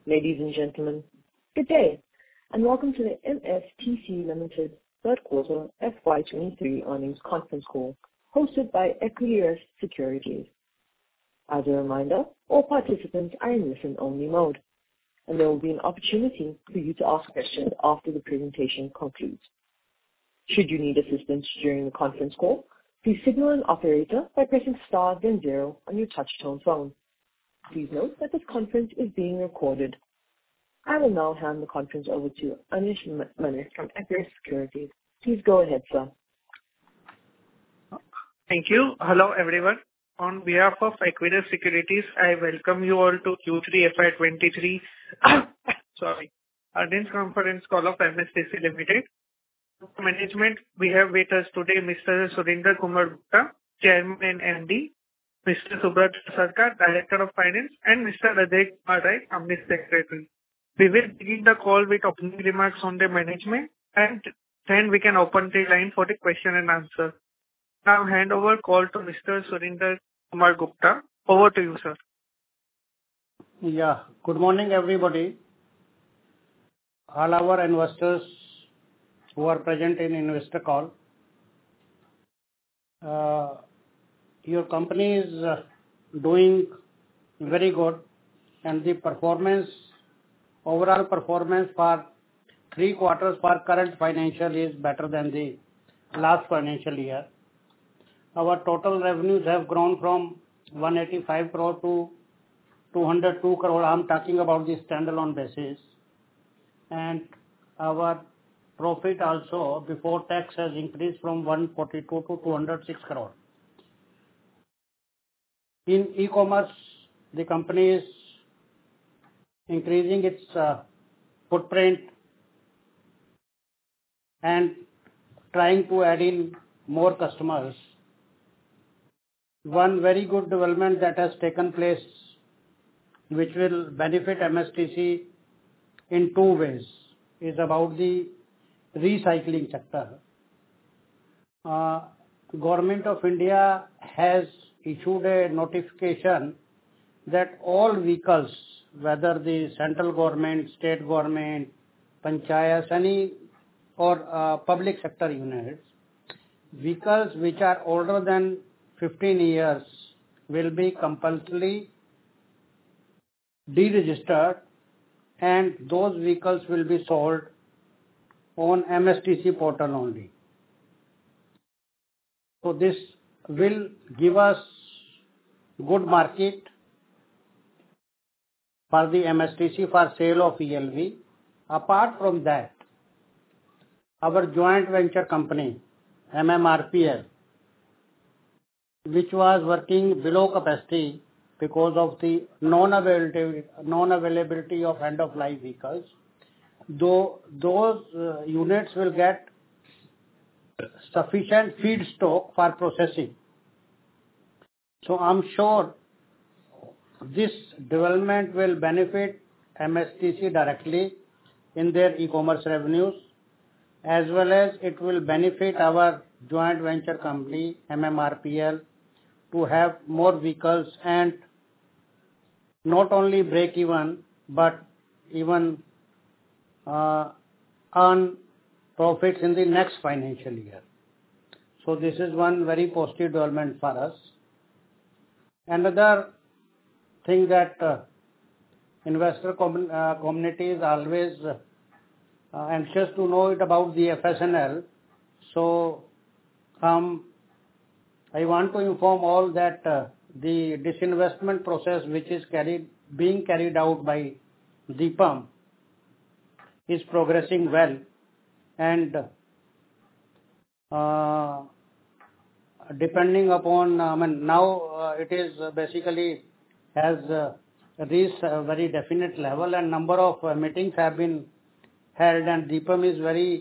Ladies and gentlemen, good day, and welcome to the MSTC Limited third quarter FY23 earnings conference call hosted by Equirus Securities. As a reminder, all participants are in listen-only mode, and there will be an opportunity for you to ask questions after the presentation concludes. Should you need assistance during the conference call, please signal an operator by pressing star then 0 on your touch-tone phone. Please note that this conference is being recorded. I will now hand the conference over to Anish Manik from Equirus Securities. Please go ahead, sir. Thank you. Hello, everyone. On behalf of Equirus Securities, I welcome you all to Q3 FY23 earnings conference call of MSTC Limited. Management, we have with us today Mr. Surinder Kumar Gupta, Chairman and MD, Mr. Subrat Sarkar, Director of Finance, and Mr. Ajay Kumar Rai, Company Secretary. We will begin the call with opening remarks on the management, and then we can open the line for the question and answer. Now hand over call to Mr. Surinder Kumar Gupta. Over to you, sir. Yeah. Good morning, everybody. All our investors who are present in investor call. Your company is doing very good, and the overall performance for 3 quarters for current financial is better than the last financial year. Our total revenues have grown from 185 crore to 202 crore. I'm talking about the standalone basis. And our profit also before tax has increased from 142 to 206 crore. In e-commerce, the company is increasing its footprint and trying to add in more customers. One very good development that has taken place, which will benefit MSTC in 2 ways, is about the recycling sector. Government of India has issued a notification that all vehicles, whether the central government, state government, panchayats, any or public sector units, vehicles which are older than 15 years will be compulsorily deregistered, and those vehicles will be sold on MSTC portal only. So this will give us good market for the MSTC for sale of ELV. Apart from that, our joint venture company, MMRPL, which was working below capacity because of the non-availability of end-of-life vehicles, though those units will get sufficient feedstock for processing. So I'm sure this development will benefit MSTC directly in their e-commerce revenues, as well as it will benefit our joint venture company, MMRPL, to have more vehicles and not only break even, but even earn profits in the next financial year. So this is one very positive development for us. Another thing that investor community is always anxious to know it about the FSNL. So I want to inform all that the disinvestment process which is being carried out by DIPAM is progressing well, and depending upon now it is basically has reached a very definite level, and number of meetings have been held, and DIPAM is very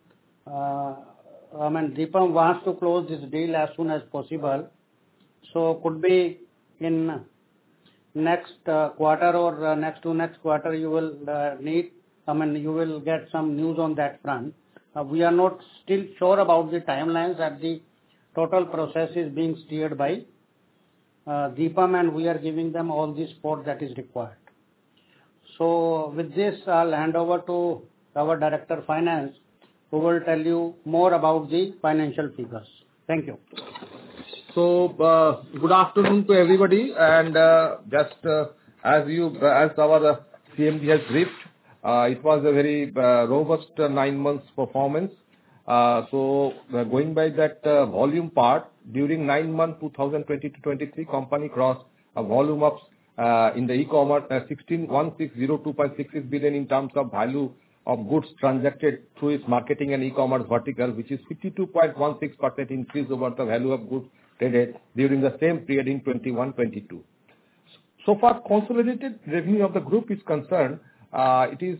DIPAM wants to close this deal as soon as possible. So could be in next quarter or next to next quarter you will you will get some news on that front. We are not still sure about the timelines, that the total process is being steered by DIPAM, and we are giving them all the support that is required. So with this, I'll hand over to our Director of Finance, who will tell you more about the financial figures. Thank you. So, good afternoon to everybody, and just as our CMD has briefed, it was a very robust 9 months performance. So, going by that volume part, during 9 months 2020-23, company crossed a volume of in the e-commerce 16,160.66 billion in terms of value of goods transacted through its marketing and e-commerce vertical, which is 52.16% increase over the value of goods traded during the same period in 21-22. So far, consolidated revenue of the group is concerned, it is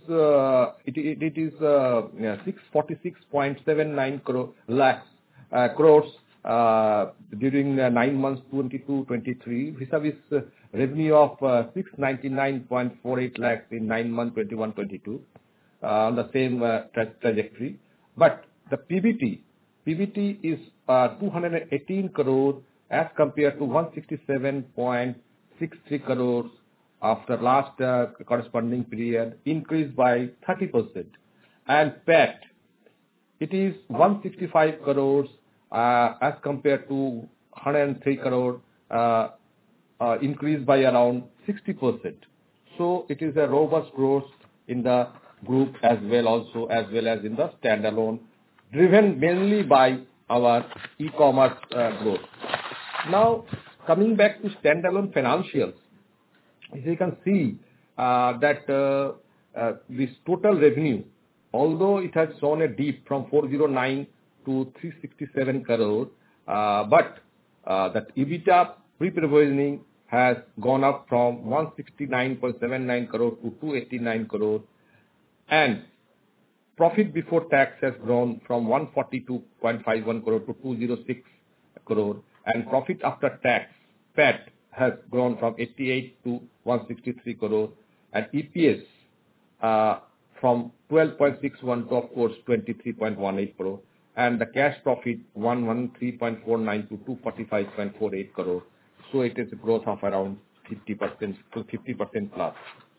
646.79 crores during 9 months 22-23, vis-a-vis revenue of 699.48 lakhs in 9 months 21-22 on the same trajectory. But the PBT is 218 crores as compared to 167.63 crores after last corresponding period, increased by 30%. And PAT, it is 165 crores as compared to 103 crore, increased by around 60%. So it is a robust growth in the group as well as in the standalone, driven mainly by our e-commerce growth. Now, coming back to standalone financials, as you can see that this total revenue, although it has shown a dip from 409 to 367 crore, but that EBITDA pre-provisioning has gone up from 169.79 crore to 289 crore, and profit before tax has grown from 142.51 crore to 206 crore, and profit after tax, PAT, has grown from 88 to 163 crore, and EPS from 12.61 to, of course, 23.18 crore, and the cash profit 113.49 to 245.48 crore. So it is a growth of around 50% to 50% plus.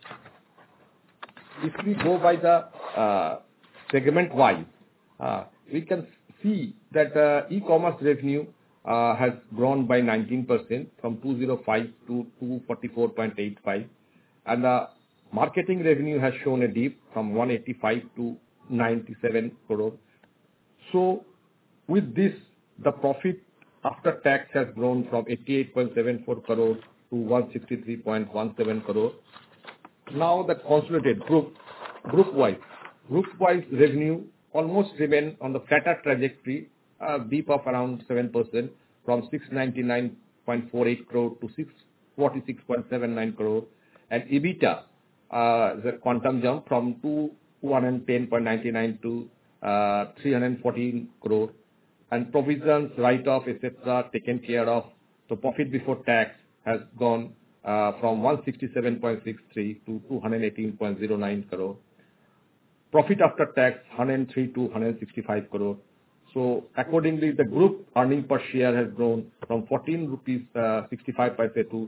If we go by the segment wise, we can see that e-commerce revenue has grown by 19% from 205 to 244.85, and the marketing revenue has shown a dip from 185 to 97 crore. So with this, the profit after tax has grown from 88.74 crore to 163.17 crore. Now the consolidated group-wise revenue almost remain on the flatter trajectory, a dip of around 7% from 699.48 crore to 646.79 crore, and EBITDA the quantum jump from 210.99 to 314 crore, and provisions, write-off, etc. taken care of. So profit before tax has gone from 167.63 to 218.09 crore. Profit after tax 103 to 165 crore. So accordingly, the group earning per share has grown from 14 rupees 65 paise to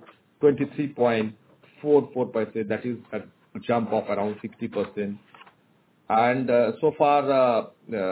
23.44 paise. That is a jump of around 60%. And so far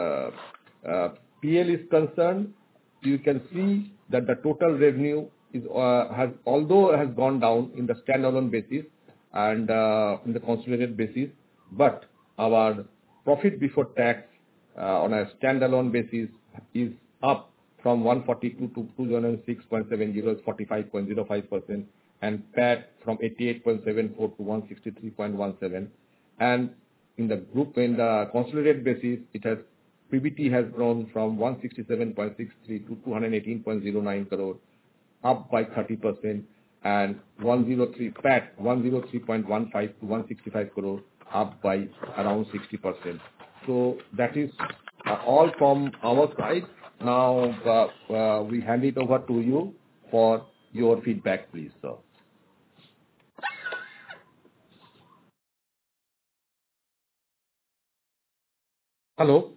PL is concerned, you can see that the total revenue is has gone down in the standalone basis and in the consolidated basis, but our profit before tax on a standalone basis is up from 142 to 206.70, 45.05%, and PAT from 88.74 to 163.17, and in the group, in the consolidated basis, PBT has grown from 167.63 to 218.09 crore, up by 30%, and 103 PAT 103.15 to 165 crore, up by around 60%. So that is all from our side. Now we hand it over to you for your feedback, please, sir. Hello.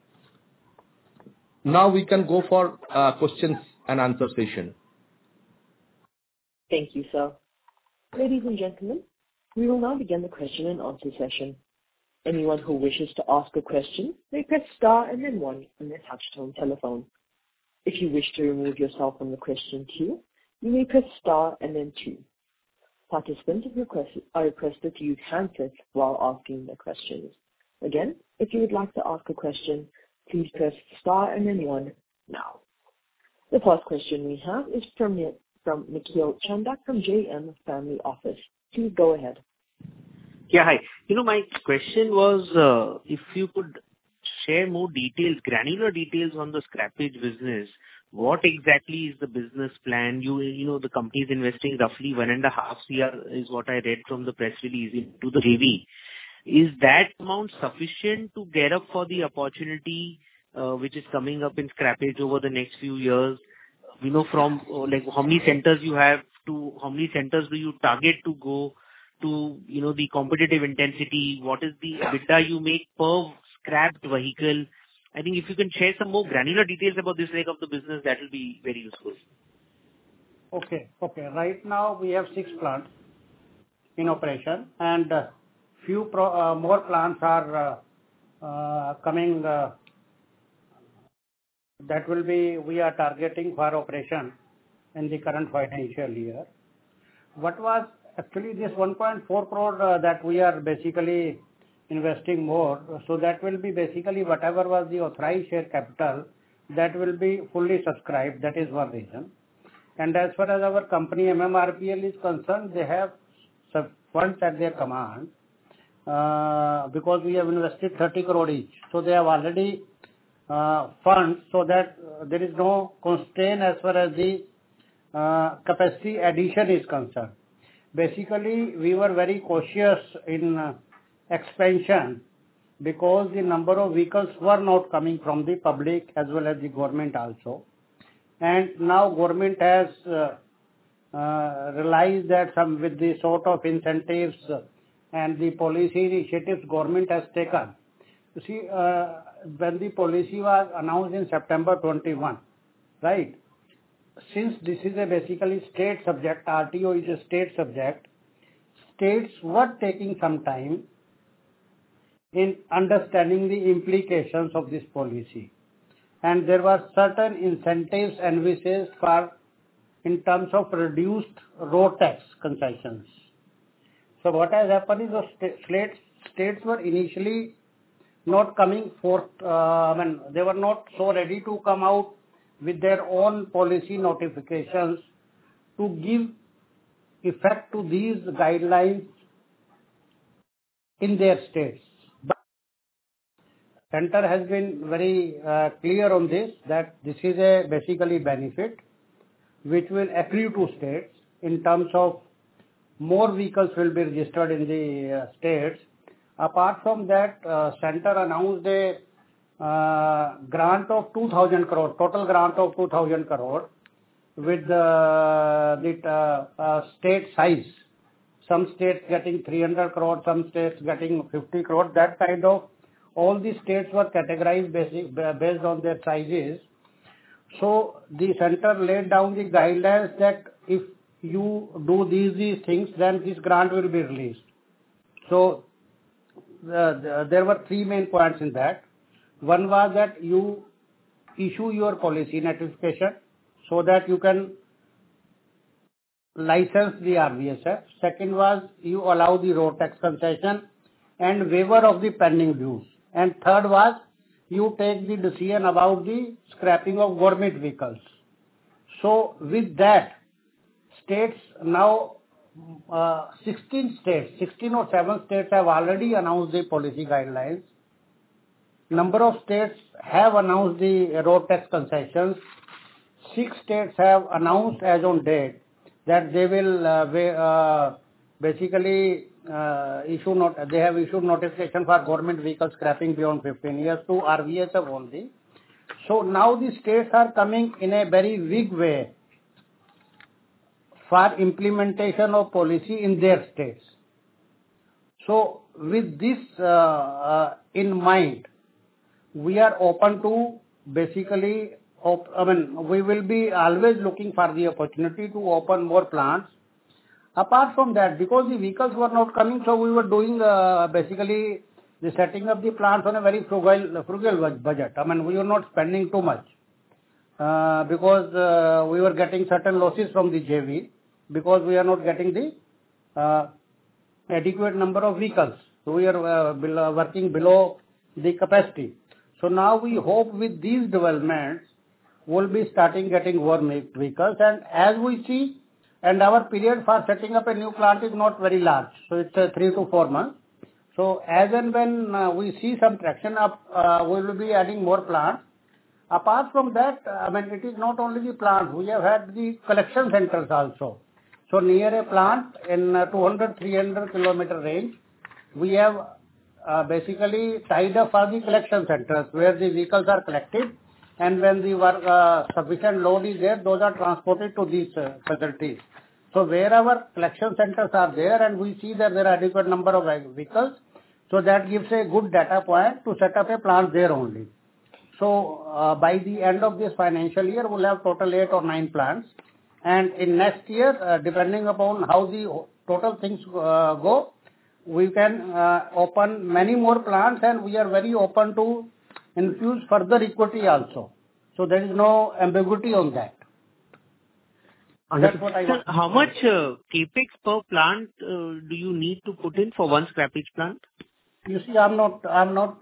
Now we can go for questions and answer session. Thank you, sir. Ladies and gentlemen, We will now begin the question and answer session. Anyone who wishes to ask a question may press star and then one on their touch-tone telephone. If you wish to remove yourself from the question queue, you may press star and then two. Participants are requested to use handsets while asking their questions. Again, if you would like to ask a question, please press star and then one now. The first question we have is from Nikhil Chandak from JM Family Office. Please go ahead. Yeah, hi. My question was if you could share more details, granular details on the scrappage business. What exactly is the business plan? The company is investing roughly 1.5 crore is what I read from the press release into the JV. Is that amount sufficient to get up for the opportunity which is coming up in scrappage over the next few years? From how many centers you have to how many centers do you target to go to, the competitive intensity? What is the EBITDA you make per scrapped vehicle? I think if you can share some more granular details about this leg of the business, that will be very useful. Okay. Right now we have 6 plants in operation, and few more plants are coming. We are targeting for operation in the current financial year. What was actually this 1.4 crore that we are basically investing more, so that will be basically whatever was the authorized share capital, that will be fully subscribed. That is one reason. And as far as our company MMRPL is concerned, they have funds at their command because we have invested 30 crore each. So they have already funds, so that there is no constraint as far as the capacity addition is concerned. Basically, we were very cautious in expansion because the number of vehicles were not coming from the public as well as the government also. And now government has realized that with the sort of incentives and the policy initiatives government has taken. You see, when the policy was announced in September 21, right? Since this is a basically state subject, RTO is a state subject, states were taking some time in understanding the implications of this policy. And there were certain incentives envisaged in terms of reduced road tax concessions. So what has happened is the states were initially not coming forth, they were not so ready to come out with their own policy notifications to give effect to these guidelines in their states. But Center has been very clear on this, that this is a basically benefit which will accrue to states in terms of more vehicles will be registered in the states. Apart from that, Center announced a grant of 2,000 crore, total grant of 2,000 crore with the state size. Some states getting 300 crore, some states getting 50 crore. That kind of, all the states were categorized based on their sizes. So the Center laid down the guidelines that if you do these things, then this grant will be released. So there were 3 main points in that. One was that you issue your policy notification so that you can license the RVSF. Second was you allow the road tax concession and waiver of the pending dues. And third was you take the decision about the scrapping of government vehicles. So with that, states now 16 or 7 states have already announced the policy guidelines. Number of states have announced the road tax concessions. 6 states have announced as on date that they will basically they have issued notification for government vehicle scrapping beyond 15 years to RVSF only. So now the states are coming in a very big way for implementation of policy in their states. So with this in mind, we are open to basically, we will be always looking for the opportunity to open more plants. Apart from that, because the vehicles were not coming, so we were doing basically the setting up the plants on a very frugal budget. I mean, we were not spending too much because we were getting certain losses from the JV because we are not getting the adequate number of vehicles. So we are working below the capacity. So now we hope with these developments, we'll be starting getting more vehicles. And as we see, and our period for setting up a new plant is not very large. So it's 3 to 4 months. So as and when we see some traction up, we will be adding more plants. Apart from that, I mean, it is not only the plants. We have had the collection centers also. So near a plant in 200-300 kilometer range, we have basically tied up for the collection centers where the vehicles are collected, and when the sufficient load is there, those are transported to these facilities. So wherever collection centers are there and we see that there are adequate number of vehicles, so that gives a good data point to set up a plant there only. So by the end of this financial year, we'll have total 8 or 9 plants. And in next year, depending upon how the total things go, we can open many more plants, and we are very open to infuse further equity also. So there is no ambiguity on that. That's what I want. How much capex per plant do you need to put in for one scrappage plant? You see, I'm not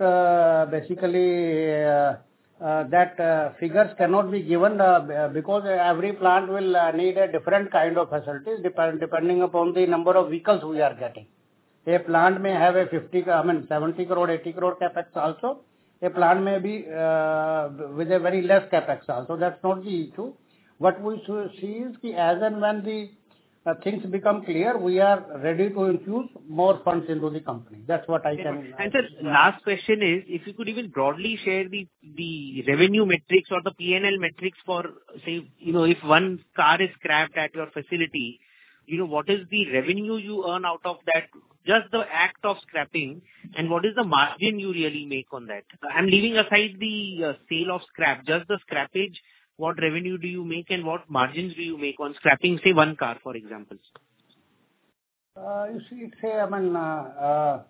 basically that figures cannot be given because every plant will need a different kind of facilities depending upon the number of vehicles we are getting. A plant may have a 70 crore, 80 crore capex also. A plant may be with a very less capex also. That's not the issue. What we see is that as and when the things become clear, we are ready to infuse more funds into the company. That's what I can. And sir, last question is, if you could even broadly share the revenue metrics or the P&L metrics for, say, if one car is scrapped at your facility, what is the revenue you earn out of that, just the act of scrapping, and what is the margin you really make on that? I'm leaving aside the sale of scrap, just the scrappage. What revenue do you make and what margins do you make on scrapping, say, one car, for example? You see, it's not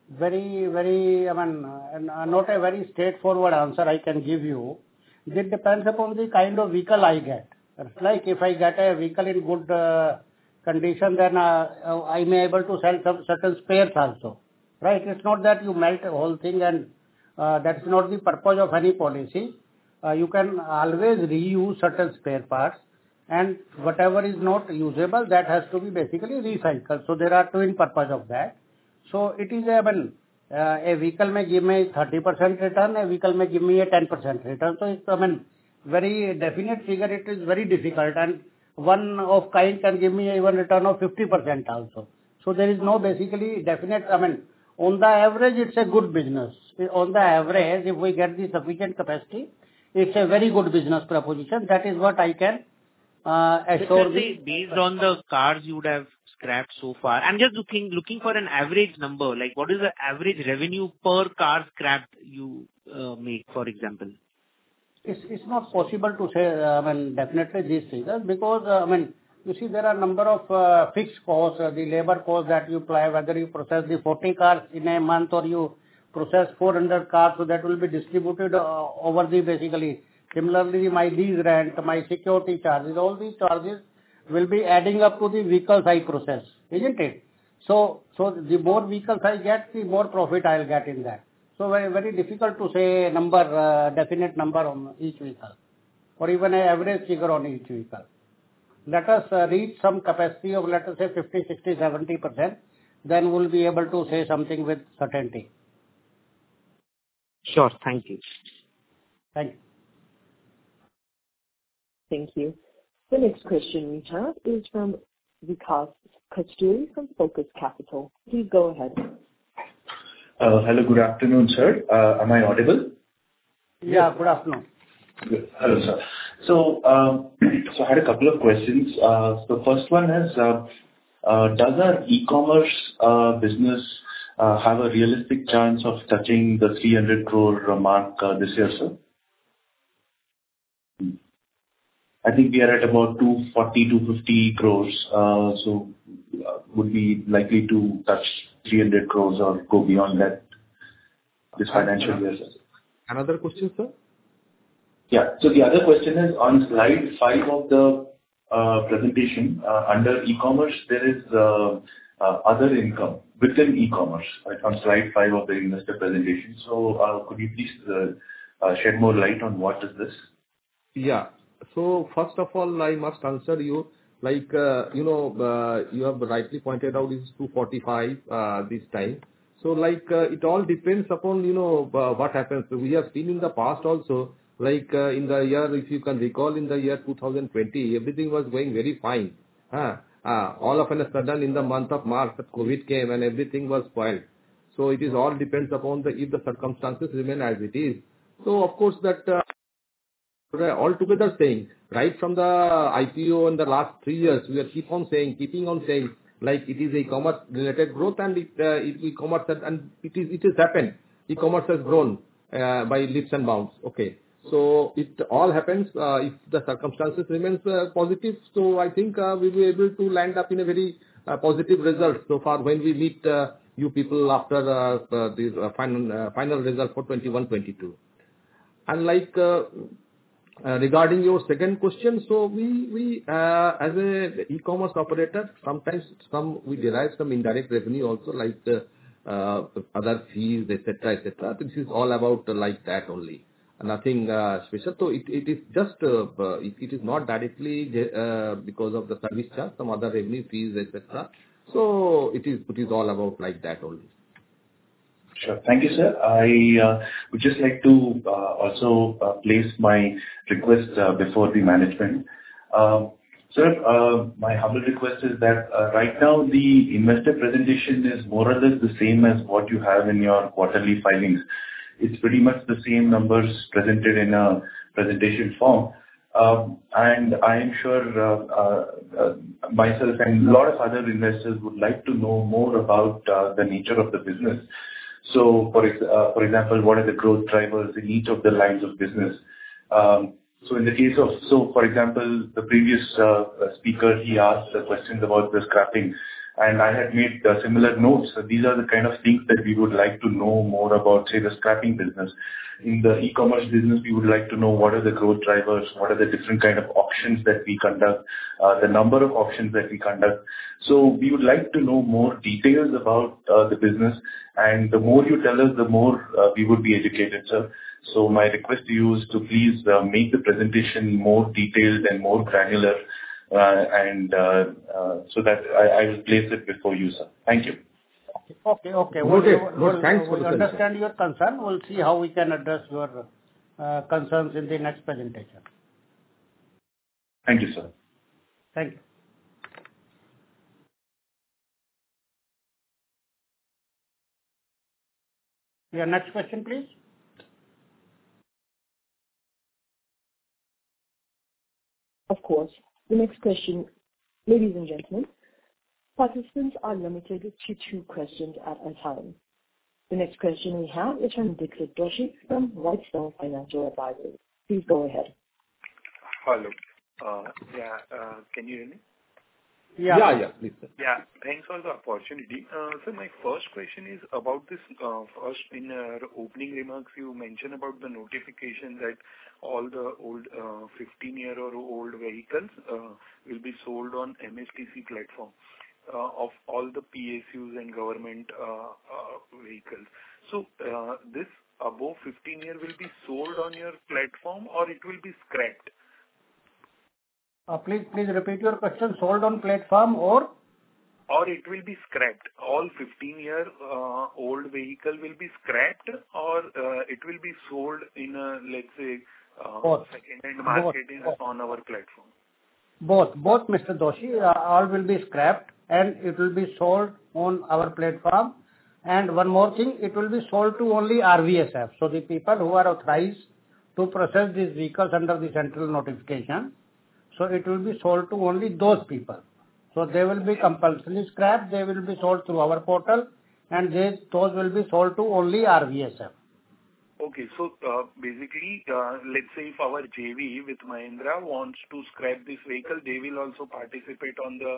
a very straightforward answer I can give you. It depends upon the kind of vehicle I get. Like if I get a vehicle in good condition, then I may able to sell some certain spares also. Right? It's not that you melt the whole thing, and that's not the purpose of any policy. You can always reuse certain spare parts, and whatever is not usable, that has to be basically recycled. So there are twin purpose of that. So it is a vehicle may give me 30% return, a vehicle may give me a 10% return. So it's very definite figure. It is very difficult, and one of kind can give me even return of 50% also. So there is no basically definite. On the average, it's a good business. On the average, if we get the sufficient capacity, it's a very good business proposition. That is what I can assure. Based on the cars you would have scrapped so far, I'm just looking for an average number. Like, what is the average revenue per car scrapped you make, for example? It's not possible to say, definitely these figures because, you see, there are number of fixed costs, the labor costs that you apply, whether you process the 40 cars in a month or you process 400 cars, so that will be distributed over the basically. Similarly, my lease rent, my security charges, all these charges will be adding up to the vehicles I process, isn't it? So the more vehicles I get, the more profit I'll get in that. So very, very difficult to say definite number on each vehicle, or even an average figure on each vehicle. Let us reach some capacity of, let us say, 50, 60, 70%, then we'll be able to say something with certainty. Sure. Thank you. Thank you. Thank you. The next question we have is from Vikas Kasturi from Focus Capital. Please go ahead. Hello, good afternoon, sir. Am I audible? Yeah, good afternoon. Good. Hello, sir. So I had a couple of questions. The first one is, does our e-commerce business have a realistic chance of touching the 300 crore mark this year, sir? I think we are at about 240, 250 crores. So would be likely to touch 300 crores or go beyond that this financial year, sir? Another question, sir? Yeah. So the other question is on slide 5 of the presentation, under e-commerce, there is other income within e-commerce, right, on slide 5 of the investor presentation. So, could you please shed more light on what is this? Yeah. So first of all, I must answer you, like, you have rightly pointed out it's 245 this time. So like, it all depends upon, what happens. We have seen in the past also, like, in the year, if you can recall, in the year 2020, everything was going very fine. All of a sudden, in the month of March, COVID came and everything was spoiled. So it is all depends upon if the circumstances remain as it is. So of course that altogether saying, right from the IPO in the last 3 years, we are keeping on saying, like it is e-commerce related growth and e-commerce and it has happened. E-commerce has grown by leaps and bounds. Okay. So it all happens if the circumstances remains positive. So I think we will be able to land up in a very positive result so far when we meet you people after the final result for 21-22. And like regarding your second question, so we as a e-commerce operator, sometimes we derive some indirect revenue also, like other fees, etc., etc. This is all about like that only. Nothing special. So it is just it is not directly because of the service charge, some other revenue fees, etc. So it is all about like that only. Sure. Thank you, sir. I would just like to also place my request before the management. Sir, my humble request is that right now the investor presentation is more or less the same as what you have in your quarterly filings. It's pretty much the same numbers presented in a presentation form. And I am sure myself and a lot of other investors would like to know more about the nature of the business. So, for example, what are the growth drivers in each of the lines of business? So in the case of, for example, the previous speaker, he asked the questions about the scrapping, and I had made similar notes. So these are the kind of things that we would like to know more about, say, the scrapping business. In the e-commerce business, we would like to know what are the growth drivers, what are the different kind of auctions that we conduct, the number of auctions that we conduct. So we would like to know more details about the business, and the more you tell us, the more we would be educated, sir. So my request to you is to please make the presentation more detailed and more granular, and so that I will place it before you, sir. Thank you. Okay. Thanks for we understand your concern. We'll see how we can address your concerns in the next presentation. Thank you, sir. Thank you. Your next question, please. Of course. The next question, ladies and gentlemen, participants are limited to 2 questions at a time. The next question we have is from Dixit Doshi from Whitestone Financial Advisors. Please go ahead. Hello. Can you hear me? Yeah, please, sir. Yeah, thanks for the opportunity. So my first question is about this. First, in your opening remarks, you mentioned about the notification that all the old 15-year or old vehicles will be sold on MSTC platform of all the PSUs and government vehicles. So this above 15-year will be sold on your platform or it will be scrapped? Please repeat your question. Sold on platform or it will be scrapped. All 15-year old vehicle will be scrapped, or it will be sold in a, let's say, second-hand market on our platform. Both, Mr. Doshi. All will be scrapped and it will be sold on our platform. And one more thing, it will be sold to only RVSF. So the people who are authorized to process these vehicles under the central notification. So it will be sold to only those people. So they will be compulsory scrapped. They will be sold through our portal, and those will be sold to only RVSF. Okay, so basically, let's say if our JV with Mahindra wants to scrap this vehicle, they will also participate on the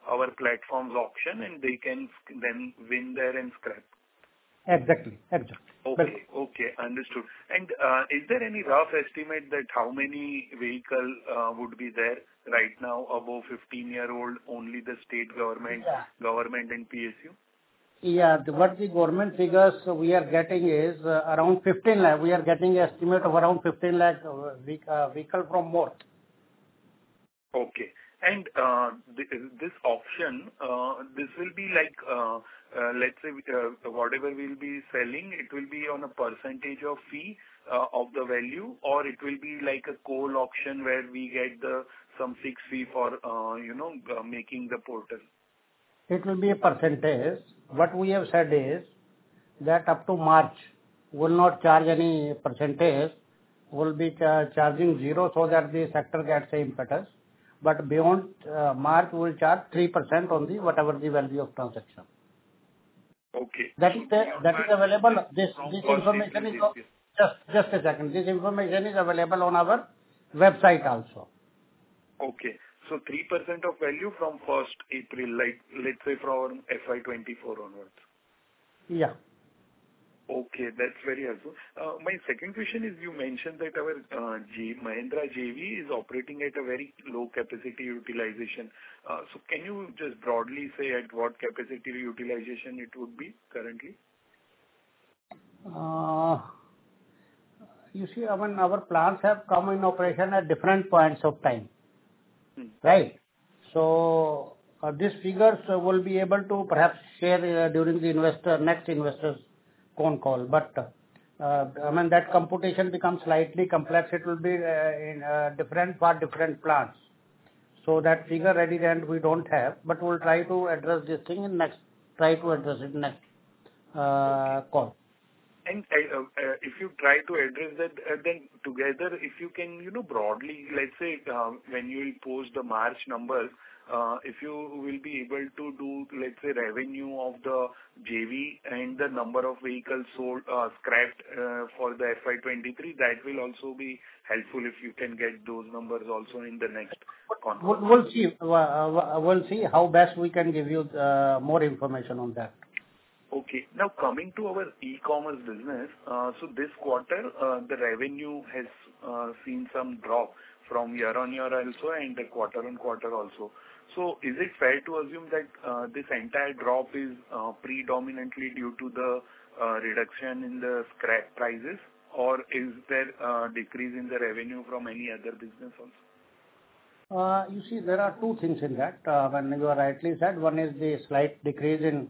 our platform's auction and they can then win there and scrap. Exactly. Okay, understood. And is there any rough estimate that how many vehicle would be there right now above 15-year-old, only the state government and PSU? Yeah, what the government figures we are getting is around 15 lakh. We are getting an estimate of around 15 lakh vehicle from more. Okay. And this auction, this will be like, let's say, whatever we'll be selling, it will be on a percentage of fee of the value, or it will be like a coal auction where we get some fixed fee for, making the portal. It will be a percentage. What we have said is that up to March, will not charge any percentage, will be charging zero so that the sector gets the impetus. But beyond March, we will charge 3% on the whatever the value of transaction. Okay. That is available. This information is just a second. This information is available on our website also. Okay. So 3% of value from 1st April, like let's say from FY24 onwards. Yeah. Okay, that's very helpful. My second question is, you mentioned that our Mahindra JV is operating at a very low capacity utilization. So can you just broadly say at what capacity utilization it would be currently? You see, our plants have come in operation at different points of time. Right? So these figures will be able to perhaps share during the next investors con call, but that computation becomes slightly complex. It will be in different for different plants. So that figure ready and we don't have, but we'll try to address this thing in next call. And if you try to address that, then together, if you can, broadly, let's say when you will post the March numbers, if you will be able to do, let's say, revenue of the JV and the number of vehicles sold, scrapped for the FY23, that will also be helpful if you can get those numbers also in the next conference. We'll see how best we can give you more information on that. Okay. Now coming to our e-commerce business, so this quarter the revenue has seen some drop from year on year also and quarter on quarter also. So is it fair to assume that this entire drop is predominantly due to the reduction in the scrap prices, or is there a decrease in the revenue from any other business also? You see, there are two things in that. When you are rightly said, one is the slight dip in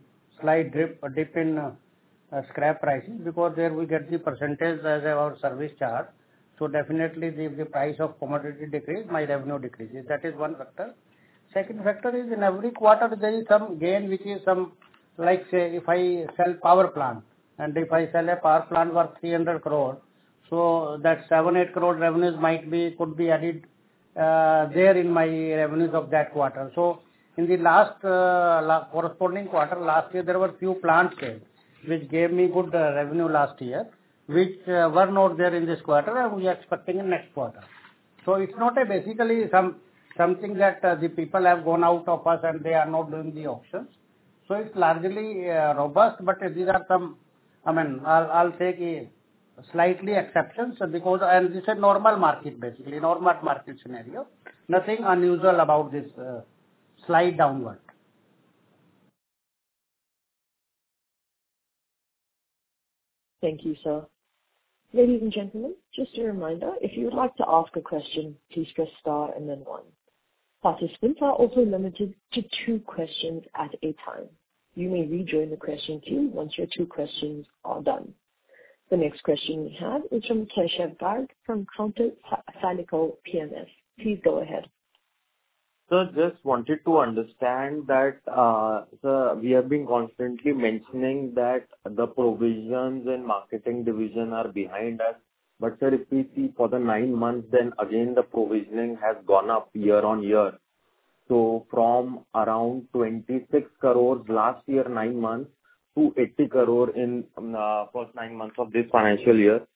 scrap prices, because there we get the percentage as our service charge. So definitely the price of commodity decrease, my revenue decreases. That is one factor. Second factor is in every quarter there is some gain, which is some, like say if I sell power plant, and if I sell a power plant worth 300 crore, so that 7-8 crore revenues could be added there in my revenues of that quarter. So in the last corresponding quarter last year, there were few plant sales which gave me good revenue last year, which were not there in this quarter, and we are expecting in next quarter. So it's not basically something that the people have gone out of us and they are not doing the auctions. So it's largely robust, but these are some, I'll take slightly exceptions, because, and this is a normal market basically, normal market scenario. Nothing unusual about this slide downward. Thank you, sir. Ladies and gentlemen, just a reminder, if you would like to ask a question, please press star and then 1. Participants are also limited to 2 questions at a time. You may rejoin the question queue once your 2 questions are done. The next question we have is from Keshav Garg from Countercyclical PMS. Please go ahead. Sir, just wanted to understand that, sir, we have been constantly mentioning that the provisions in marketing division are behind us. But sir, if we see for the 9 months, then again the provisioning has gone up year on year. So from around 26 crores last year 9 months to 80 crore in first 9 months of this financial year.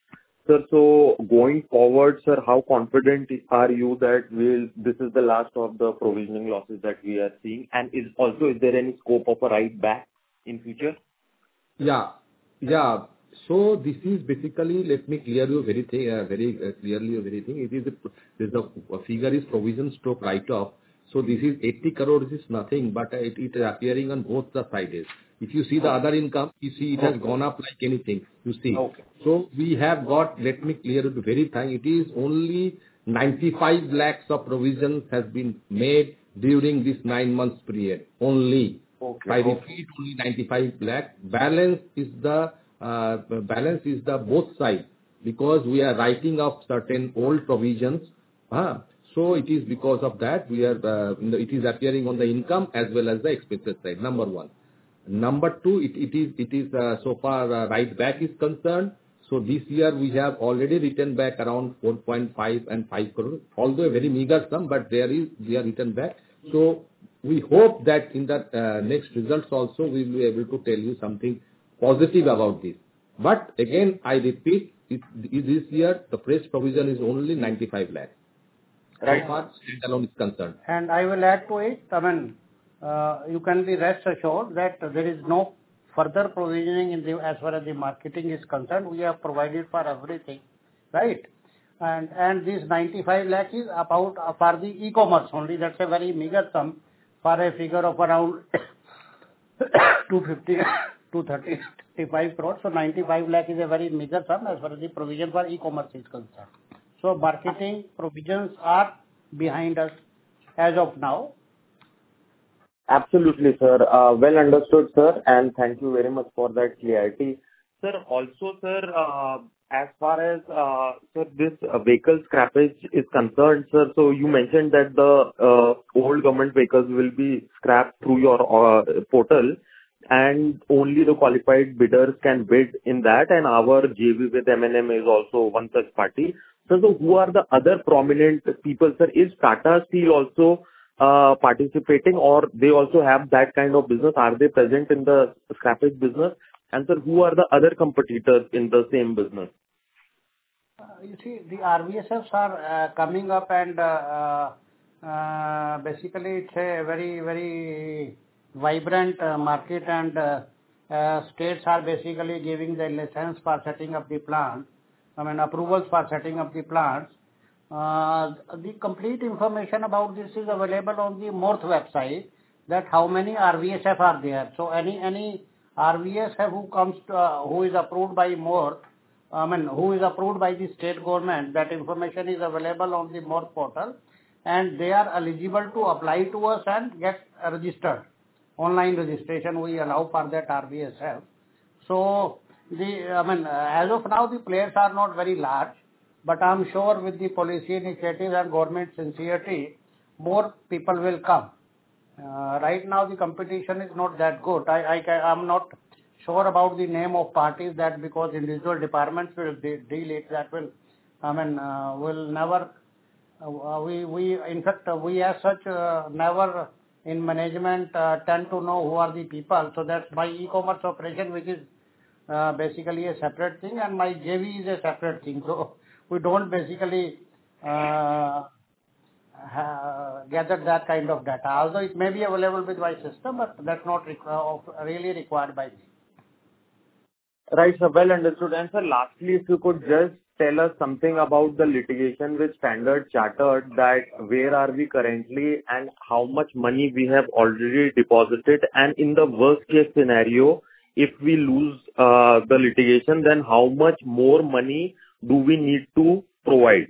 sir, so going forward, sir, how confident are you that this is the last of the provisioning losses that we are seeing? And is there any scope of a write back in future? Yeah. Yeah. So this is basically, let me clear you very clearly a very thing. It is a figure is provision stroke write-off. So this is 80 crores is nothing, but it is appearing on both the sides. If you see the other income, you see it has gone up like anything, you see. Okay. So we have got, let me clear it very time, it is only 95 lakhs of provisions has been made during this 9 months period, only. Okay. I repeat, only 95 lakh. Balance is the both sides, because we are writing off certain old provisions. So it is because of that we are, it is appearing on the income as well as the expenses side, number one. Number two, it is so far write back is concerned. So this year we have already written back around 4.5 and 5 crore, although a very meager sum, but we are written back. So we hope that in the next results also we will be able to tell you something positive about this. But again, I repeat, this year the fresh provision is only 95 lakhs. Right. So far, standalone is concerned. And I will add to it, I mean, you can be rest assured that there is no further provisioning as far as the marketing is concerned. We have provided for everything, right? And this 95 lakh is about for the e-commerce only. That's a very meager sum for a figure of around 250, 230, 35 crores. So 95 lakh is a very meager sum as far as the provision for e-commerce is concerned. So marketing provisions are behind us as of now. Absolutely, sir. Well understood, sir, and thank you very much for that clarity. Sir, also, sir, as far as sir, this vehicle scrappage is concerned, sir, so you mentioned that the old government vehicles will be scrapped through your portal, and only the qualified bidders can bid in that, and our JV with M&M is also one such party. So who are the other prominent people, sir? Is Tata Steel also participating, or they also have that kind of business? Are they present in the scrappage business? And sir, who are the other competitors in the same business? You see, the RVSFs are coming up, and basically it's a very, very vibrant market, and states are basically giving the license for setting up the plant, I mean approvals for setting up the plants. The complete information about this is available on the MORTH website, that how many RVSF are there. So any RVSF who comes to, who is approved by MORTH, I mean who is approved by the state government, that information is available on the MORTH portal, and they are eligible to apply to us and get registered. Online registration we allow for that RVSF. So as of now the players are not very large, but I'm sure with the policy initiative and government sincerity, more people will come. Right now the competition is not that good. I'm not sure about the name of parties, that because individual departments will deal it, that will, will never, in fact, we as such never in management tend to know who are the people. So that's my e-commerce operation, which is basically a separate thing, and my JV is a separate thing. So we don't basically gather that kind of data, although it may be available with my system, but that's not really required by me. Right, sir. Well understood. And sir, lastly, if you could just tell us something about the litigation with Standard Chartered, that where are we currently and how much money we have already deposited, and in the worst case scenario, if we lose the litigation, then how much more money do we need to provide?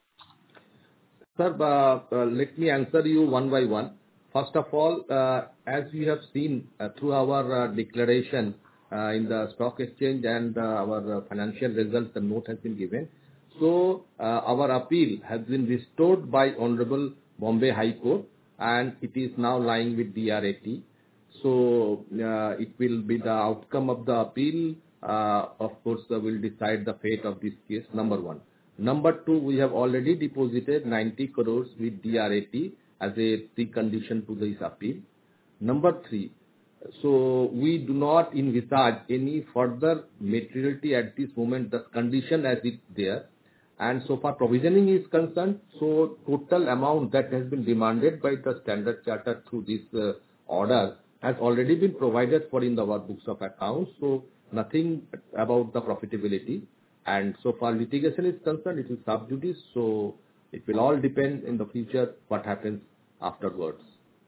Sir, let me answer you one by one. First of all, as we have seen through our declaration in the stock exchange and our financial results, the note has been given. So our appeal has been restored by Honorable Bombay High Court, and it is now lying with DRAT. So it will be the outcome of the appeal, of course, will decide the fate of this case, number one. Number two, we have already deposited 90 crores with DRAT as a precondition to this appeal. Number three, So we do not envisage any further materiality at this moment, the condition as it's there. And so far provisioning is concerned, so total amount that has been demanded by the Standard Chartered through this order has already been provided for in our books of accounts. So nothing about the profitability. And so far litigation is concerned, it is sub judice. So it will all depend in the future what happens afterwards.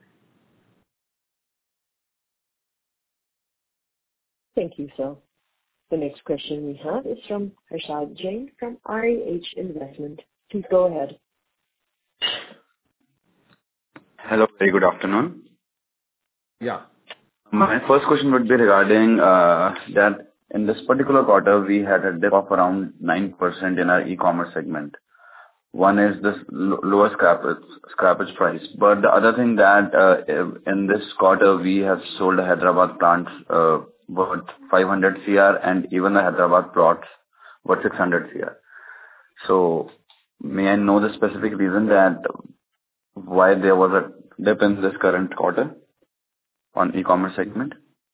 Thank you, sir. The next question we have is from Harshad Jain from RAH Investment. Please go ahead. Hello, very good afternoon. Yeah. My first question would be regarding that in this particular quarter, we had a dip of around 9% in our e-commerce segment. One is this lower scrappage price. But the other thing that in this quarter, we have sold a Hyderabad plant worth 500 CR and even a Hyderabad plot worth 600 CR. So may I know the specific reason that why there was a dip in this current quarter on e-commerce segment?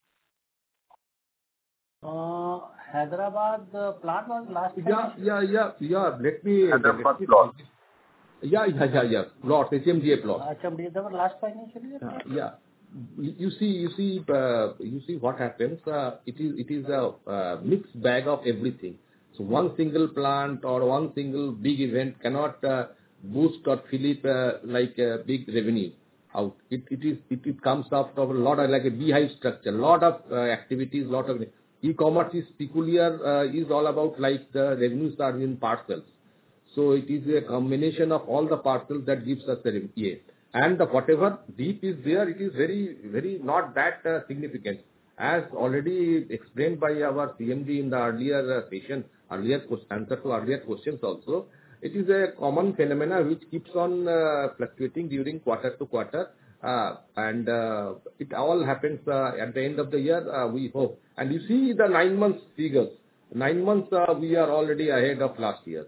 Hyderabad plant was last time. Yeah. Let me. Hyderabad plot. Yeah. Plot, HMDA plot. HMDA, that was last financial year? Yeah. You see what happens. It is a mixed bag of everything. So one single plant or one single big event cannot boost or fill it like a big revenue out. It comes out of a lot of like a beehive structure, lot of activities, lot of e-commerce is peculiar, is all about like the revenues are in parcels. So it is a combination of all the parcels that gives us the revenue. And the whatever deep is there, it is very, very not that significant. As already explained by our CMD in the earlier session, answer to earlier questions also, it is a common phenomena which keeps on fluctuating during quarter to quarter. And it all happens at the end of the year, we hope. And you see the 9 months figures. 9 months we are already ahead of last year.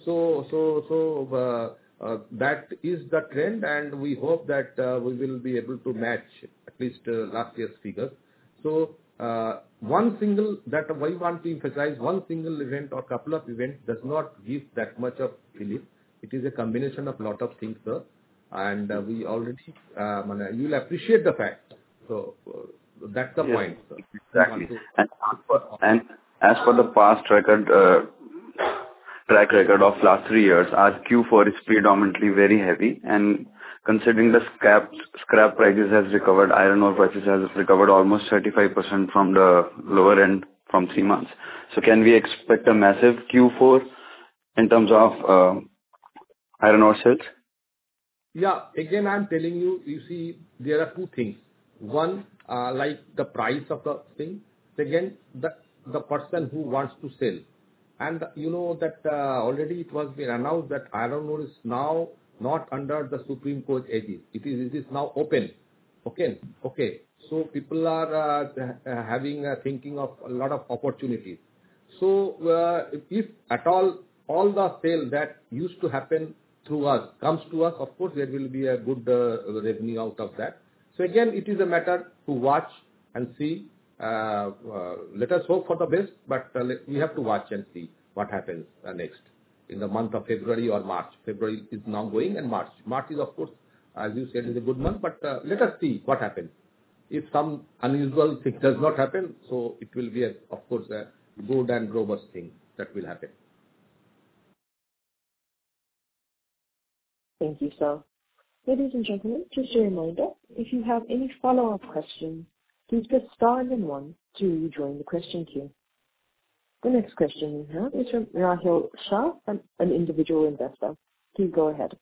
So that is the trend, and we hope that we will be able to match at least last year's figures. So one single, that we want to emphasize, one single event or couple of events does not give that much of relief. It is a combination of lot of things, sir. And we already, you will appreciate the fact. So that's the point, sir. Exactly. And as for the past track record of last 3 years, our Q4 is predominantly very heavy, and considering the scrap prices has recovered, iron ore prices has recovered almost 35% from the lower end from 3 months. So can we expect a massive Q4 in terms of iron ore sales? Yeah, again I'm telling you, you see, there are two things. One, like the price of the thing. Second, the person who wants to sell. And you know that already it was been announced that iron ore is now not under the Supreme Court aegis. It is now open. Okay. So people are thinking of a lot of opportunities. So if at all the sale that used to happen through us comes to us, of course there will be a good revenue out of that. So again, it is a matter to watch and see. Let us hope for the best, but we have to watch and see what happens next in the month of February or March. February is now going, and March is, of course, as you said, is a good month, but let us see what happens. If some unusual thing does not happen, so it will be, of course, a good and robust thing that will happen. Thank you, sir. Ladies and gentlemen, just a reminder, if you have any follow-up questions, please press star and then 1 to join the question queue. The next question we have is from Rahil Shah, an individual investor. Please go ahead.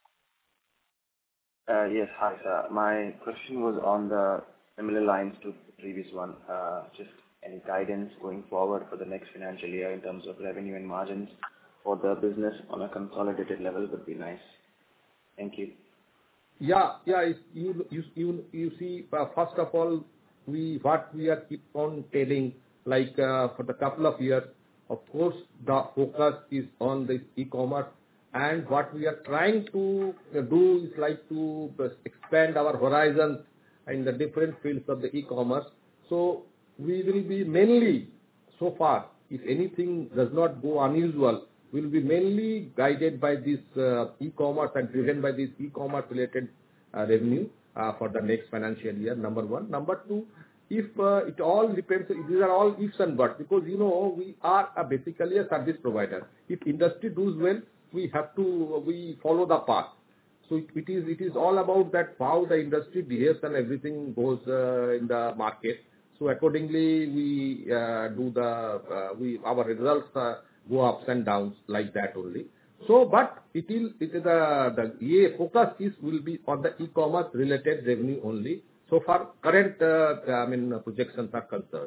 Yes, hi sir. My question was on the similar lines to the previous one. Just any guidance going forward for the next financial year in terms of revenue and margins for the business on a consolidated level would be nice. Thank you. Yeah. You see, first of all, what we are keep on telling, like for the couple of years, of course, the focus is on this e-commerce, and what we are trying to do is like to expand our horizons in the different fields of the e-commerce. So we will be mainly, so far, if anything does not go unusual, we will be mainly guided by this e-commerce and driven by this e-commerce related revenue for the next financial year, number one. Number two, if it all depends, these are all ifs and buts, because we are basically a service provider. If industry does well, we follow the path. So it is all about that how the industry behaves and everything goes in the market. So accordingly, we our results go ups and downs like that only. So, but the focus will be on the e-commerce related revenue only. So far, current projections are concerned.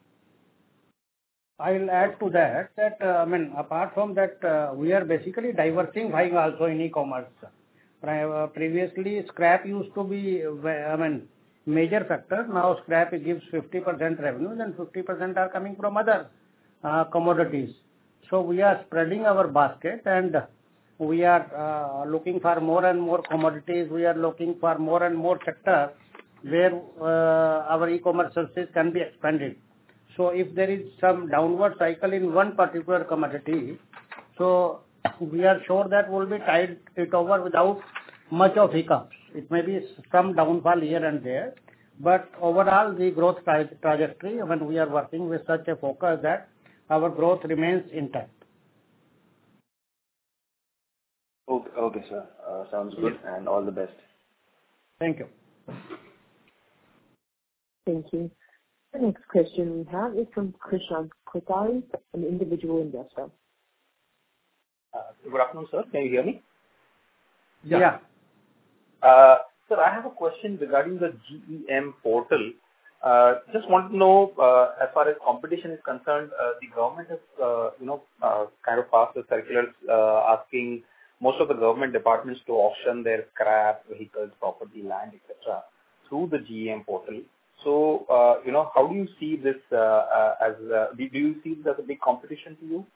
I'll add to that apart from that, we are basically diversifying also in e-commerce. Previously, scrap used to be major factor. Now scrap gives 50% revenue, and 50% are coming from other commodities. So we are spreading our basket, and we are looking for more and more commodities. We are looking for more and more sectors where our e-commerce services can be expanded. So if there is some downward cycle in one particular commodity, so we are sure that we'll be tide it over without much of hiccups. It may be some downfall here and there, but overall the growth trajectory, when we are working with such a focus, that our growth remains intact. Okay, sir. Sounds good, and all the best. Thank you. Thank you. The next question we have is from Krishna Kotari, an individual investor. Good afternoon, sir. Can you hear me? Yeah. Sir, I have a question regarding the GEM portal. Just want to know, as far as competition is concerned, the government has, kind of passed a circular asking most of the government departments to auction their scrap, vehicles, property, land, etc. through the GEM portal. So, how do you see this do you see this as a big competition to you?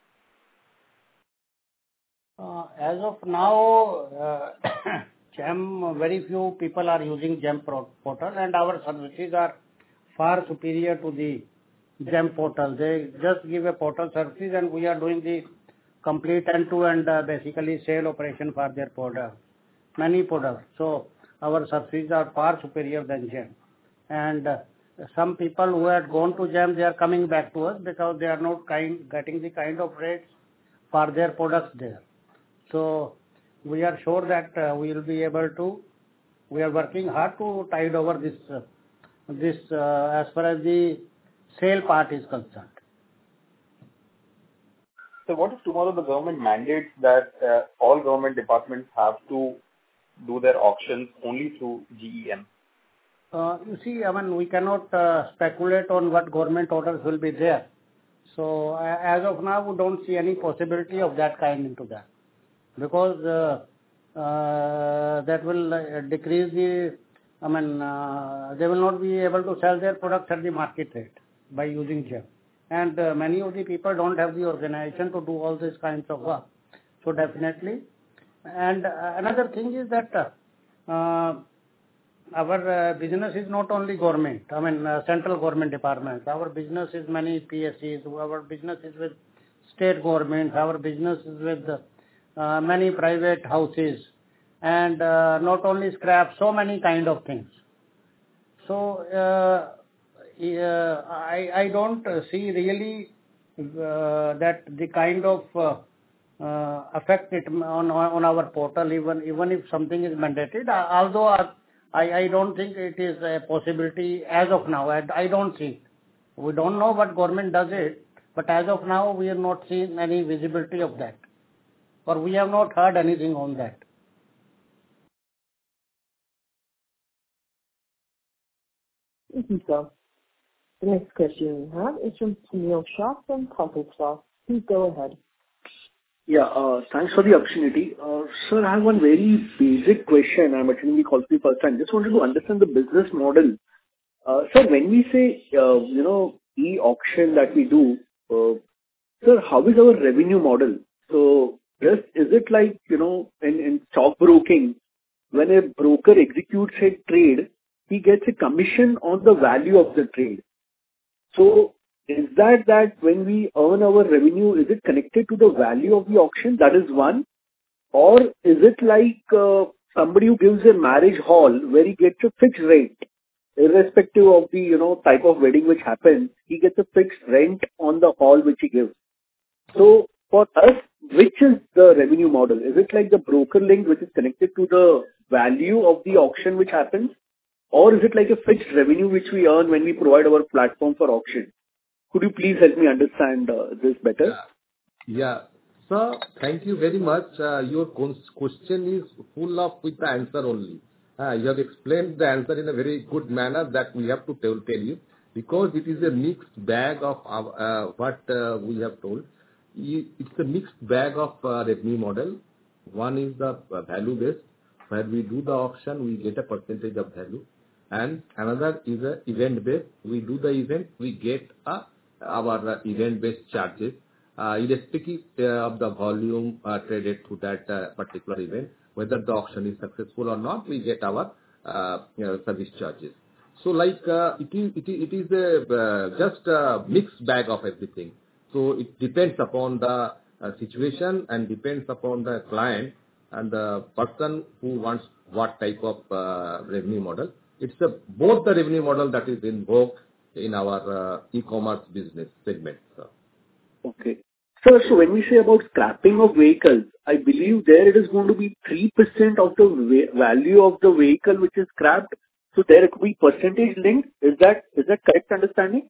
As of now, GEM, very few people are using GEM portal, and our services are far superior to the GEM portal. They just give a portal service, and we are doing the complete end-to-end basically sale operation for their product, many products. So our services are far superior than GEM. And some people who had gone to GEM, they are coming back to us because they are not getting the kind of rates for their products there. So we are sure that we will be able to. We are working hard to tide over this as far as the sale part is concerned. So what if tomorrow the government mandates that all government departments have to do their auctions only through GEM? You see, we cannot speculate on what government orders will be there. So as of now, we don't see any possibility of that kind into that, because that will decrease the. They will not be able to sell their products at the market rate by using GEM. And many of the people don't have the organization to do all these kinds of work. So definitely. And another thing is that our business is not only government, central government departments. Our business is many PSCs, our business is with state governments, our business is with many private houses, and not only scrap, so many kind of things. So I don't see really that the kind of affect it on our portal, even if something is mandated. Although I don't think it is a possibility as of now. I don't see it. We don't know what government does it, but as of now we have not seen any visibility of that, or we have not heard anything on that. Thank you, sir. The next question we have is from Sunil Shah from Compass. Please go ahead. Yeah, thanks for the opportunity. Sir, I have one very basic question. I'm attending the call for the first time. Just wanted to understand the business model. Sir, when we say, e-auction that we do, sir, how is our revenue model? So, is it like, in stock broking, when a broker executes a trade, he gets a commission on the value of the trade. So is that when we earn our revenue, is it connected to the value of the auction? That is one. Or is it like somebody who gives a marriage hall where he gets a fixed rate, irrespective of the, type of wedding which happens, he gets a fixed rent on the hall which he gives. So for us, which is the revenue model? Is it like the broker link, which is connected to the value of the auction which happens? Or is it like a fixed revenue which we earn when we provide our platform for auction? Could you please help me understand this better? Yeah. Sir, thank you very much. Your question is full of with the answer only. You have explained the answer in a very good manner that we have to tell you, because it is a mixed bag of what we have told. It's a mixed bag of revenue model. One is the value based, where we do the auction, we get a percentage of value. And another is a event based. We do the event, we get our event based charges. Irrespective of the volume traded to that particular event, whether the auction is successful or not, we get our service charges. So like it is just a mixed bag of everything. So it depends upon the situation and depends upon the client and the person who wants what type of revenue model. It's both the revenue model that is invoked in our e-commerce business segment. Okay. Sir, so when we say about scrapping of vehicles, I believe there it is going to be 3% of the value of the vehicle which is scrapped. So there could be percentage linked. Is that correct understanding?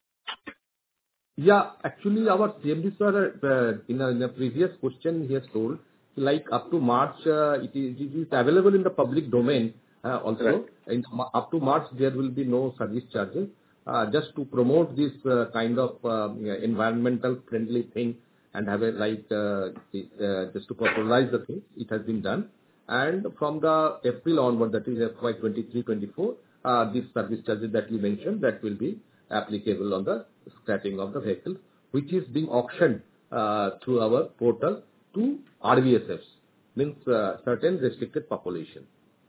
Yeah, actually our CMD sir in a previous question he has told, like up to March it is available in the public domain also. Right. Up to March there will be no service charges. Just to promote this kind of environmental friendly thing and have a just to popularize the thing, it has been done. And from the April onward, that is FY 23-24, these service charges that you mentioned, that will be applicable on the scrapping of the vehicles, which is being auctioned through our portal to RVSFs, means certain restricted population.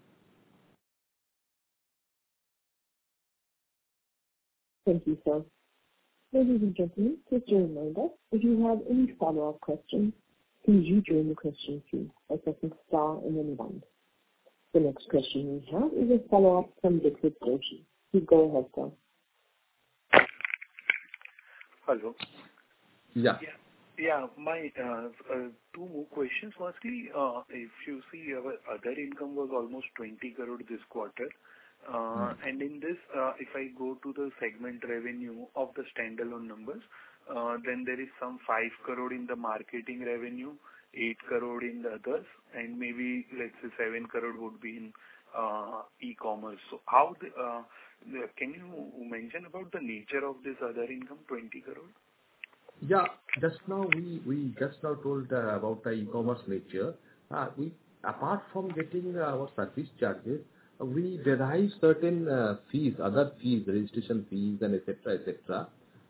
Thank you, sir. Ladies and gentlemen, just a reminder, if you have any follow-up questions, please rejoin the question queue by pressing star and then 1. The next question we have is a follow-up from Dixit Doshi. Please go ahead, sir. Hello. Yeah. Yeah, my 2 more questions. Firstly, if you see our other income was almost 20 crore this quarter. And in this, if I go to the segment revenue of the standalone numbers, then there is some 5 crore in the marketing revenue, 8 crore in the others, and maybe let's say 7 crore would be in e-commerce. So how can you mention about the nature of this other income, 20 crore? Yeah, just now we just now told about the e-commerce nature. We apart from getting our service charges, we derive certain fees, other fees, registration fees, and etc.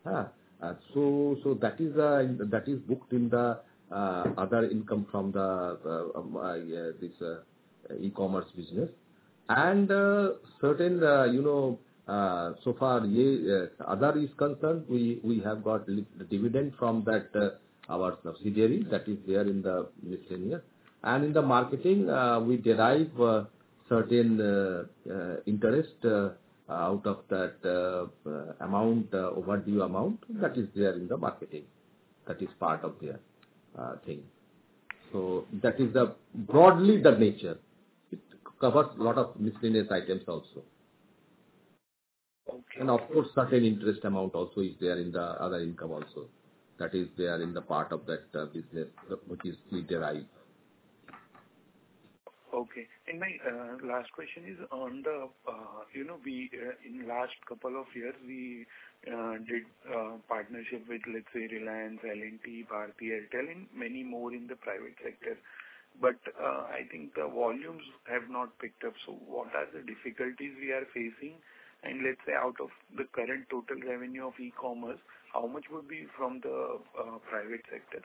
So that is booked in the other income from the this e-commerce business, and certain so far other is concerned, we have got dividend from that our subsidiary that is there in the miscellaneous, and in the marketing we derive certain interest out of that amount, overdue amount that is there in the marketing. That is part of their thing. So that is broadly the nature. It covers a lot of miscellaneous items also. Okay. And of course, certain interest amount also is there in the other income also. That is there in the part of that business which is we derive. Okay. And my last question is on the, we in last couple of years, we did partnership with, let's say, Reliance, L&T, Bharti Airtel, and many more in the private sector. But I think the volumes have not picked up. So what are the difficulties we are facing? And let's say out of the current total revenue of e-commerce, how much would be from the private sector?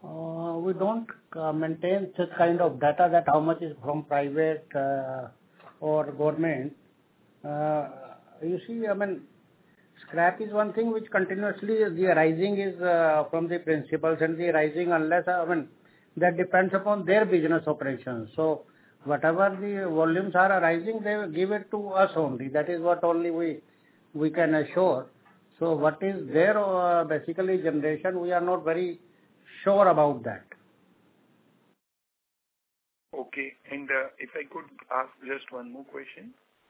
We don't maintain such kind of data that how much is from private or government, you see, I mean, scrap is one thing which continuously the arising is from the principals and the arising unless, I mean, that depends upon their business operations. So whatever the volumes are arising, they will give it to us only. That is what only we can assure. So what is their basically generation, we are not very sure about that. Okay. And if I could ask just one more question.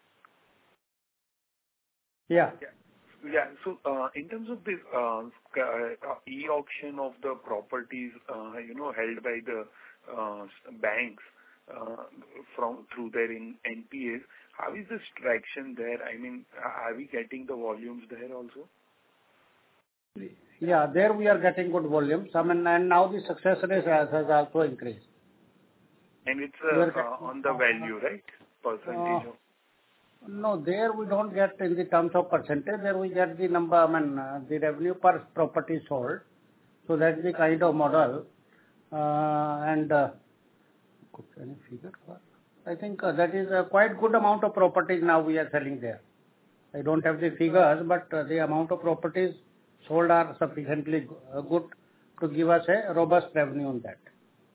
Yeah. Yeah. So, in terms of this e-auction of the properties, held by the banks through their NPAs, how is this traction there? I mean, are we getting the volumes there also? Yeah, there we are getting good volumes. I mean, and now the success rate has also increased. And it's on the value, right? Percentage of. No, there we don't get in the terms of percentage. There we get the number, I mean, the revenue per property sold. So that's the kind of model. And any figure for? I think that is a quite good amount of properties now we are selling there. I don't have the figures, but the amount of properties sold are sufficiently good to give us a robust revenue on that.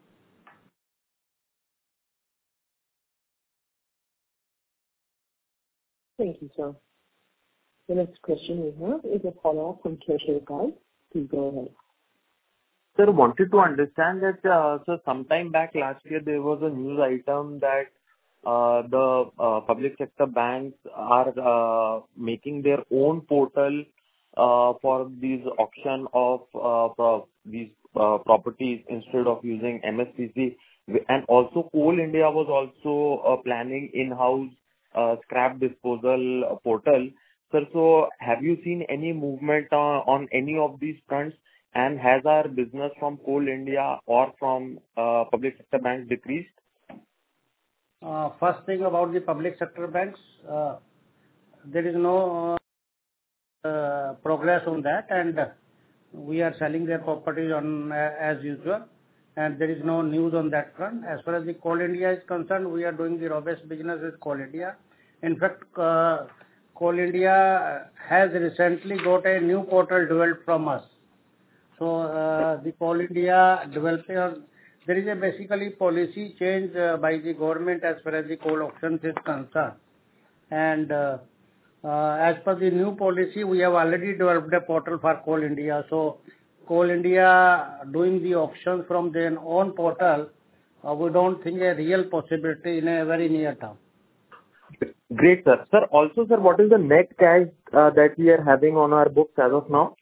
Thank you, sir. The next question we have is a follow-up from Keshav Garg. Please go ahead. Sir, wanted to understand that, so sometime back last year there was a news item that the public sector banks are making their own portal for these auction of these properties instead of using MSPC. And also Coal India was also planning in-house scrap disposal portal. Sir, so have you seen any movement on any of these fronts? And has our business from Coal India or from public sector banks decreased? First thing about the public sector banks, there is no progress on that, and we are selling their properties on as usual, and there is no news on that front. As far as the Coal India is concerned, we are doing the robust business with Coal India. In fact, Coal India has recently got a new portal developed from us. So the Coal India developer, there is a basically policy change by the government as far as the coal auctions is concerned. And as per the new policy, we have already developed a portal for Coal India. So Coal India doing the auctions from their own portal, we don't think a real possibility in a very near term. Great, sir. Sir, also, sir, what is the net cash that we are having on our books as of now?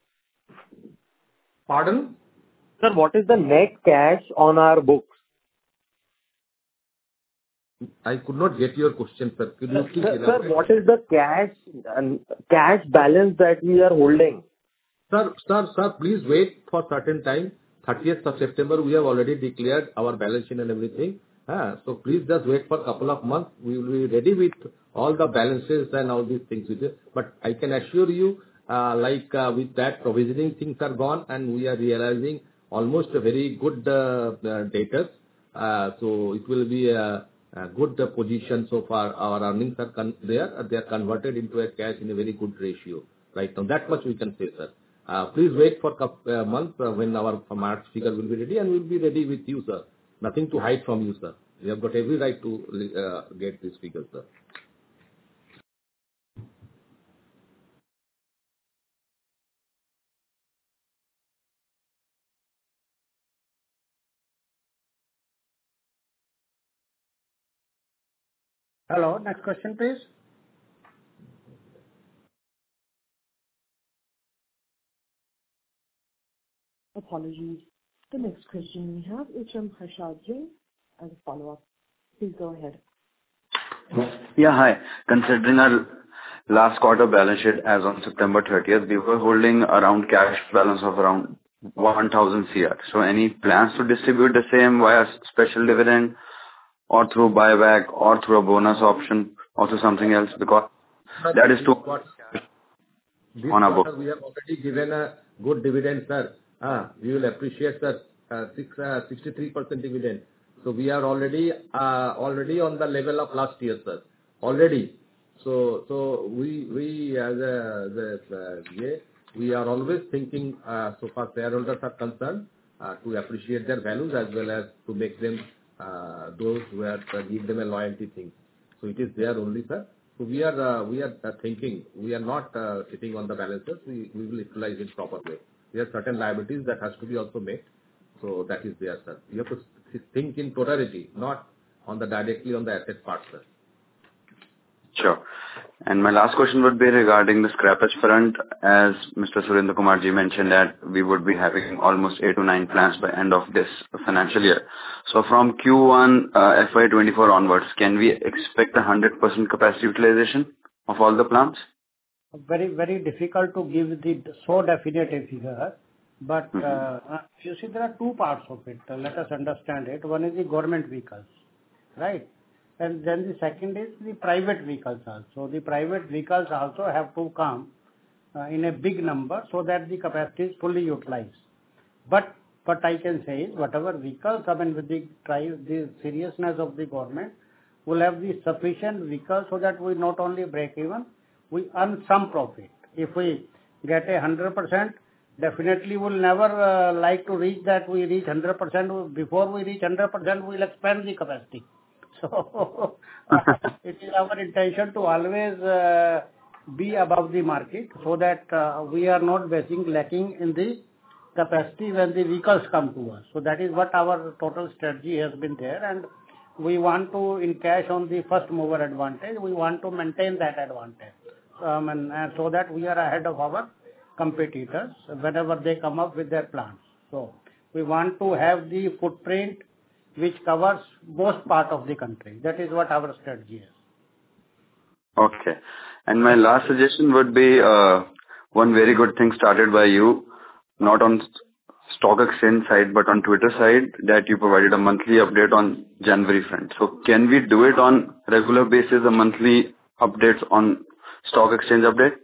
Pardon? Sir, what is the net cash on our books? I could not get your question, sir. Could you please elaborate? Sir, what is the cash balance that we are holding? Sir, please wait for certain time. 30th of September, we have already declared our balance sheet and everything. So please just wait for a couple of months. We will be ready with all the balances and all these things with it. But I can assure you, with that provisioning things are gone and we are realizing almost a very good data. So it will be a good position so far. Our earnings are they are converted into a cash in a very good ratio. Right now, that much we can say, sir. Please wait for a month when our March figure will be ready, and we will be ready with you, sir. Nothing to hide from you, sir. We have got every right to get this figure, sir. Hello, next question, please. Apologies. The next question we have is from Harshad Jain as a follow-up. Please go ahead. Yeah, hi. Considering our last quarter balance sheet as on September 30th, we were holding around cash balance of around 1,000 CR. So any plans to distribute the same via special dividend or through buyback or through a bonus option or through something else? Because that is too on our book. We have already given a good dividend, sir. We will appreciate, sir, 63% dividend. So we are already on the level of last year, sir. Already. So we as we are always thinking so far shareholders are concerned to appreciate their values as well as to make them those who have give them a loyalty thing. So it is there only, sir. So we are thinking, we are not sitting on the balances. We will utilize it proper way. There are certain liabilities that has to be also made. So that is there, sir. You have to think in totality, not on the directly on the asset part, sir. Sure. And my last question would be regarding the scrappage front. As Mr. Surendra Kumar ji mentioned that we would be having almost 8 to 9 plants by end of this financial year. So from Q1 FY24 onwards, can we expect 100% capacity utilization of all the plants? Very, very difficult to give the so definitive figure. But you see, there are two parts of it. Let us understand it. One is the government vehicles, right? And then the second is the private vehicles also. The private vehicles also have to come in a big number so that the capacity is fully utilized. But what I can say is whatever vehicles come in with the seriousness of the government will have the sufficient vehicles so that we not only break even, we earn some profit. If we get 100%, definitely we'll never like to reach that we reach 100%. Before we reach 100%, we'll expand the capacity. So it is our intention to always be above the market so that we are not lacking in the capacity when the vehicles come to us. So that is what our total strategy has been there, and we want to encash on the first mover advantage. We want to maintain that advantage, and so that we are ahead of our competitors whenever they come up with their plans. So we want to have the footprint which covers most part of the country. That is what our strategy is. Okay. And my last suggestion would be one very good thing started by you, not on stock exchange side, but on Twitter side, that you provided a monthly update on January front. So can we do it on regular basis, a monthly updates on stock exchange update?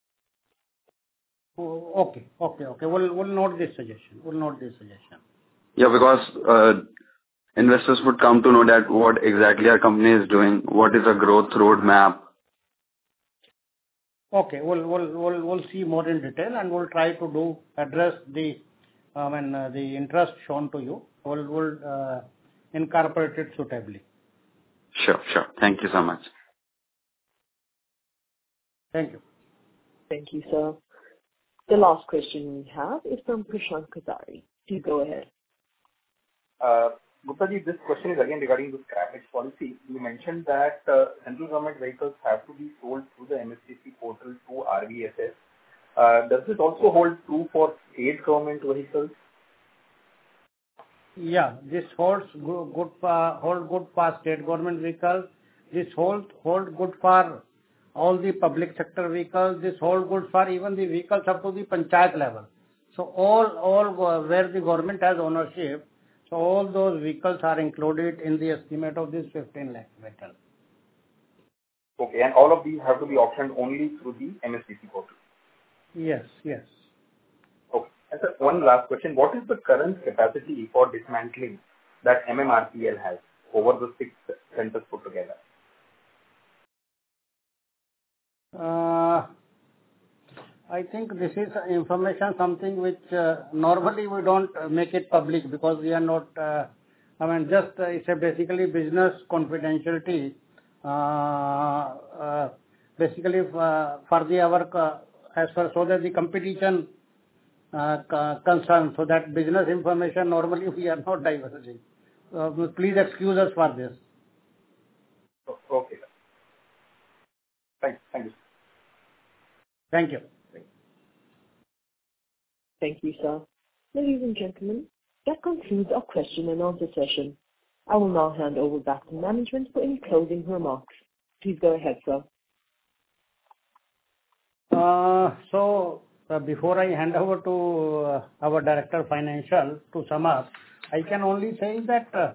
Okay. We'll note this suggestion. Yeah, because investors would come to know that what exactly our company is doing, what is a growth roadmap. Okay, we'll see more in detail, and we'll try to address the the interest shown to you. We'll incorporate it suitably. Sure. Thank you so much. Thank you. Thank you, sir. The last question we have is from Prashant Kazari. Please go ahead. Gupta ji, this question is again regarding the scrappage policy. You mentioned that central government vehicles have to be sold through the MSTC portal to RVSS. Does this also hold true for state government vehicles? Yeah, this holds good for state government vehicles. This hold good for all the public sector vehicles. This hold good for even the vehicles up to the panchayat level. So all where the government has ownership, so all those vehicles are included in the estimate of this 15 lakh vehicle. Okay, and all of these have to be auctioned only through the MSTC portal? Yes. Okay. And sir, one last question. What is the current capacity for dismantling that MMRPL has over the 6 centers put together? I think this is information something which normally we don't make it public because we are not, it's a basically business confidentiality, basically for our, as far so that the competition concern, so that business information normally we are not divulging. Please excuse us for this. Okay. Thank you. Thank you. Thank you, sir. Ladies and gentlemen, that concludes our question and answer session. I will now hand over back to management for any closing remarks. Please go ahead, sir. Before I hand over to our Director Financial to sum up, I can only say that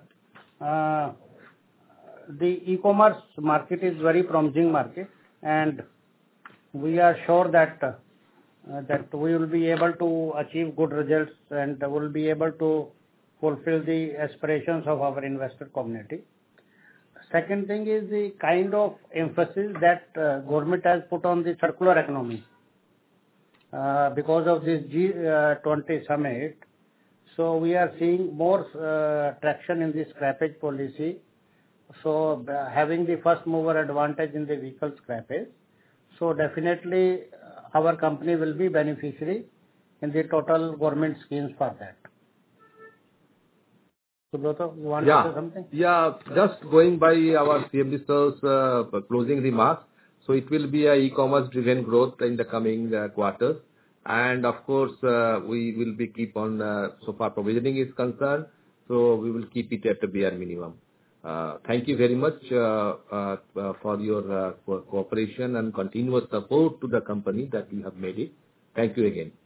the e-commerce market is very promising market, and we are sure that we will be able to achieve good results, and will be able to fulfill the aspirations of our investor community. Second thing is the kind of emphasis that government has put on the circular economy because of this G20 summit. So we are seeing more traction in the scrappage policy. So having the first mover advantage in the vehicle scrappage. So definitely our company will be beneficiary in the total government schemes for that. Subrata, you want to say something? Yeah, just going by our CMD sir's closing remarks. So it will be a e-commerce driven growth in the coming quarters. And of course, we will be keep on, so far provisioning is concerned, so we will keep it at the bare minimum. Thank you very much for your cooperation and continuous support to the company that you have made it. Thank you again.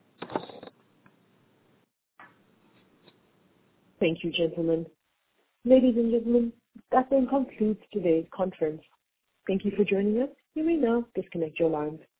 Thank you, gentlemen. Ladies and gentlemen, that then concludes today's conference. Thank you for joining us. You may now disconnect your lines.